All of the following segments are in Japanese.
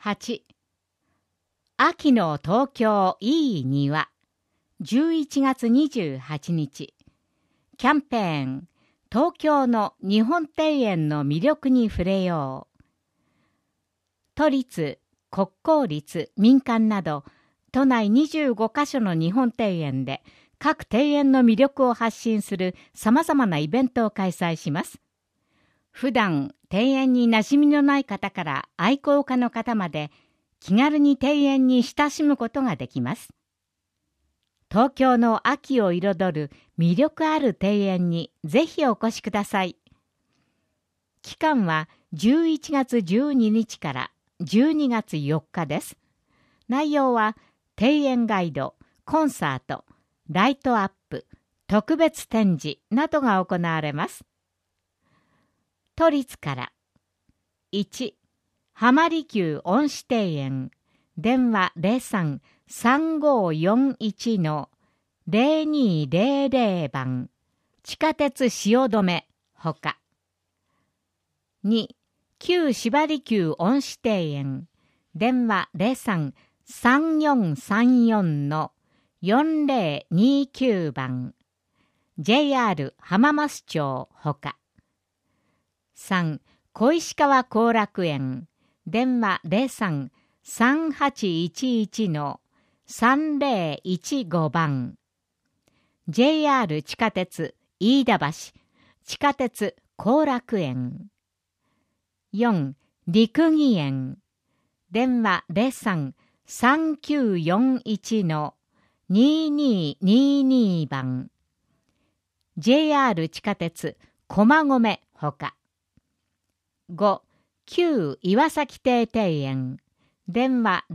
8. 秋の東京いい庭11月28日キャンペーン東京の日本庭園の魅力に触れよう。都立、国公立、民間など都内25カ所の日本庭園で各庭園の魅力を発信する様々なイベントを開催します。普段庭園に馴染みのない方から愛好家の方まで気軽に庭園に親しむことができます。東京の秋を彩る魅力ある庭園にぜひお越しください。期間は11月12日から12月4日です。内容は庭園ガイド、コンサート、ライトアップ、特別展示などが行われます。都立から1、浜離宮恩賜庭園電話 03-3541-0200 番地下鉄汐留ほか2、旧芝離宮恩賜庭園電話 03-3434-4029 番 JR 浜松町ほか3、小石川後楽園電話 03-3811-3015 番 JR 地下鉄飯田橋地下鉄後楽園4、陸義園電話 03-3941-2222 番 JR 地下鉄駒込ほか5、旧岩崎邸庭園電話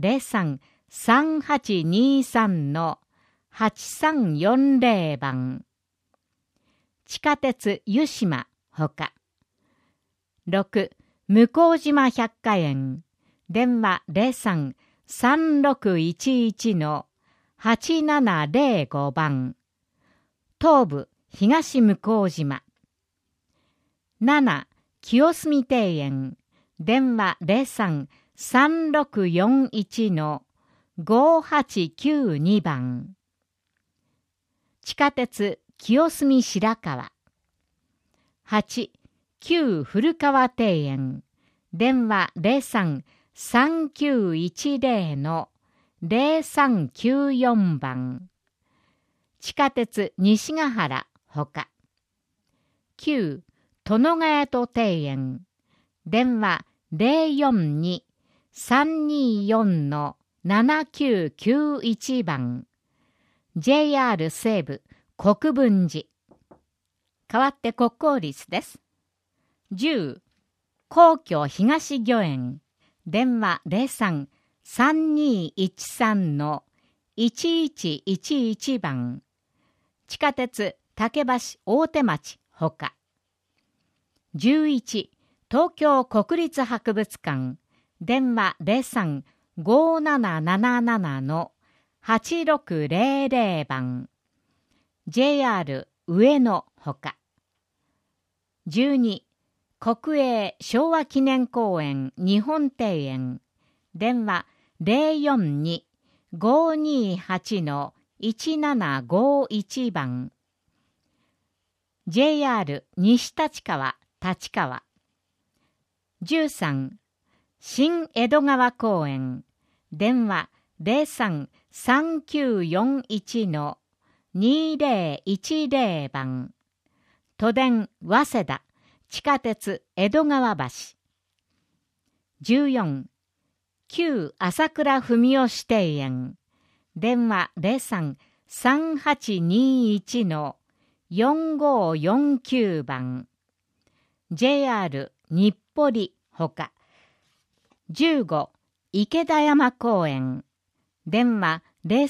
03-3823-8340 番地下鉄湯島ほか6、向島百花園電話 03-3611-8705 番東武東向島7、清澄庭園電話 03-3641-5892 番地下鉄清澄白河8、旧古川庭園電話 03-3910-0394 番地下鉄西ヶ原ほか9、殿ヶ谷戸庭園電話 042-324-7991 番 JR 西武国分寺代わって国公立です。10、皇居東御苑電話 03-3213-1111 番地下鉄竹橋大手町ほか11、東京国立博物館電話 03-5777-8600 番 JR 上野ほか12、国営昭和記念公園日本庭園電話 042-528-1751 番 JR 西立川立川13、新江戸川公園電話 03-3941-2010 番都電早稲田地下鉄江戸川橋14、旧朝倉文雄庭園電話 03-3821-4549 番 JR 日暮里ほか15、池田山公園電話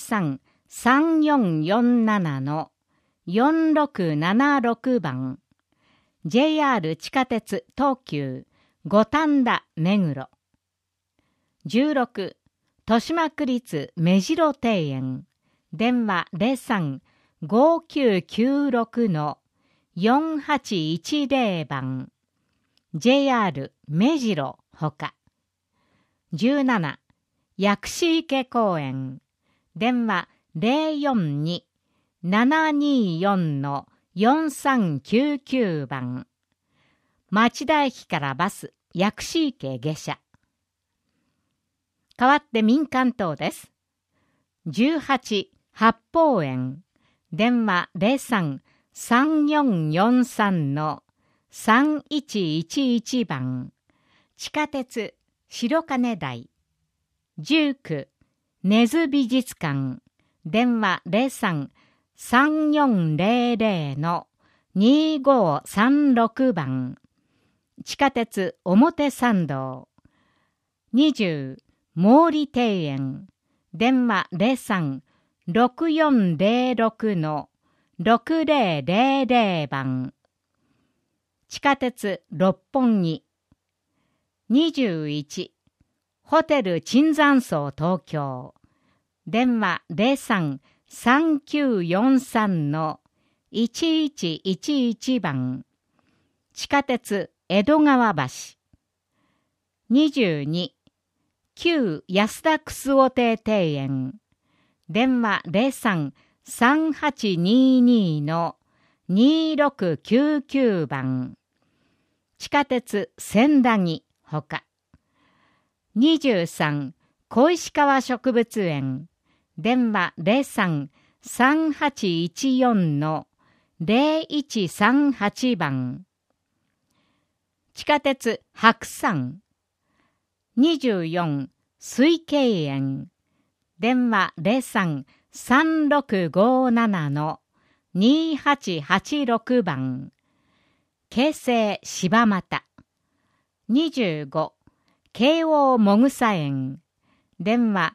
03-3447-4676 番 JR 地下鉄東急五反田目黒16、豊島区立目白庭園電話 03-5996-4810 番JR 目白ほか 17薬師池公園電話 042-724-4399 番町田駅からバス薬師池下車。代わって民間等です。18八芳園電話 03-3443-3111 番地下鉄白金台。19根津美術館電話 03-3400-2536 番地下鉄表参道。20毛利庭園電話 03-6406-6000 番地下鉄六本木。21ホテル椿山荘東京電話 03-3943-1111 番地下鉄江戸川橋。22旧安田楠尾亭庭園電話 03-3822-2699 番地下鉄千駄木ほか。23小石川植物園電話 03-3814-0138 番地下鉄白山。24水慶園電話 03-3657-2886 番京成柴又。25京王もぐさ園電話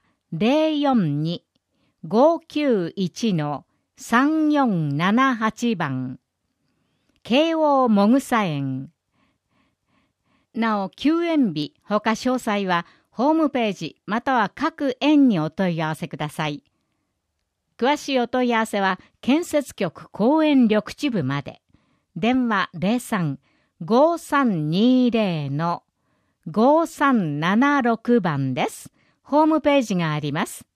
042-591-3478 番京王もぐさ園。なお休園日ほか詳細はホームページまたは各園にお問い合わせください。詳しいお問い合わせは建設局公園緑地部まで。電話 03-5320-5376 番です。ホームページがあります。